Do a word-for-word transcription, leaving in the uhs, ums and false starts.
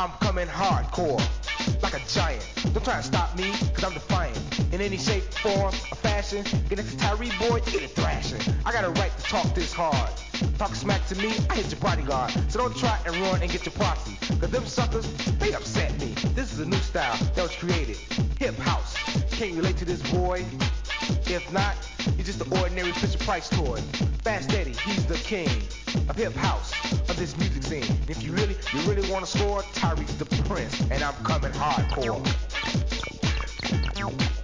I'm coming hardcore, like a giant. Don't try to stop me, cause I'm defiant. In any shape, form, or fashion, get into Tyree boy, you get it thrashing. I got a right to talk this hard. Talk smack to me, I hit your bodyguard. So don't try and run and get your posse, cause them suckers, they upset me. This is a new style that was created, hip house. Can you relate to this boy? If not, he's just an ordinary Fisher Price toy. Fast Eddie, he's the king of hip house, of this music scene. And if you really, you really wanna score, Tyreek's the prince, and I'm coming hardcore.